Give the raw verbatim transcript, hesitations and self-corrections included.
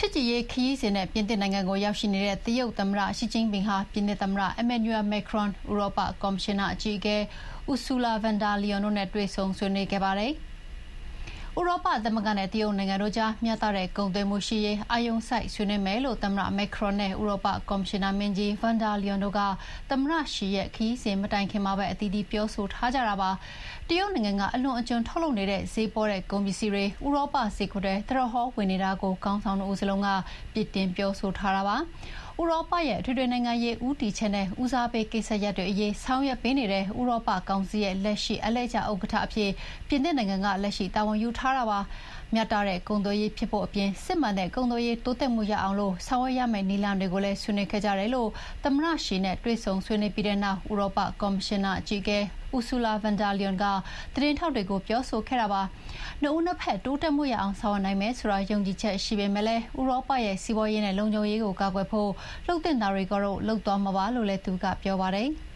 စ်ကြည်ရေးခရီးစဉ်နဲ့ပြင်သစ်နိုင်ငံကိုရောက်ရှိနေတဲ့တရုတ်သမ္မတရှီကျင်းပင်ဟာပြင်သစ်သမ္မတအီမန်နျူရယ်မက်ခရွန်၊ဥရောပကော်မရှင်နာအကြီးအကဲအူဆူလာဗန်ဒါလီယွန်တို့နဲ့တွေ့ဆုံဆွေးနွေးခဲ့ပါတယ်။ဥရောပသမဂ္ဂနဲ့တရုတ်နိုင်ငံတို့ကြားမျှတတဲ့ကုန်သွယ်မှုရှိရေးအာရုံစိုက်ဆွေးနွေးမယ်လို့သမ္မတမက်ခရွန်နဲ့ဥရောပကော်မရှင်နာမင်းကြီးဗန်ဒါလီယွန်တို့ကသမ္မတရှီရဲ့ခရီးစဉ်မတိုင်ခင်မှာပဲအသီးသီးပြောဆိုထားကြတာပါ။တရုတ်နိုင်ငံကအလွန်အကျွံထုတ်လုပ်နေတဲ့ဈေးပေါတဲ့ကုန်ပစ္စည်းတွေဥရောပဈေးကွက်ထဲသရဟောဝင်နေတာကိုခေါင်းဆောင်တို့စလုံးကပြစ်တင်ပြောဆိုထားတာပါ။ဥရောပရဲ့အထွေထွေနိုင်ငံရေးဦးတည်ချက်နဲ့ဦးစားပေးကိစ္စရပ်တွေအရေးဆောင်ရွက်ပေးနေတဲ့ဥရောပကောင်စီရဲ့လက်ရှိအလှည့်ကျဥက္ကဋ္ဌအဖြစ်ပြင်သစ်နိုင်ငံကလက်ရှိတာဝန်ယူထားတာပါ။မြတ်တာတဲ့ကုန်သွယ်ရေးဖြစ်ဖို့အပြင်စစ်မှန်တဲ့ကုန်သွယ်ရေးတိုးတက်မှုရအောင်လို့ဆောင်ရွက်ရမယ့်နည်းလမ်းတွေကိုလည်းဆွေးနွေးခဲ့ကြတယ်လို့သမ္မတရှီနဲ့တွေ့ဆုံဆွေးနွေးပြီးတဲ့နောက်ဥရောပကော်မရှင်နာအကြီးအကဲအူဆူလာဗန်ဒါလီယွန်ကသတင်းထောက်တွေကိုပြောဆိုခဲ့တာပါ။နှစ်ဦးနှစ်ဖက်တိုးတက်မှုရအောင်ဆောင်ရွက်နိုင်မယ်ဆိုတာယုံကြည်ချက်ရှိပေမဲ့လည်းဥရောပရဲ့စီးပွားရေးနဲ့လုံခြုံရေးကိုကာကွယ်ဖို့လှုပ်တင်တာတွေကတော့လှုပ်သွားမှာပါလို့လည်းသူကပြောပါတယ်။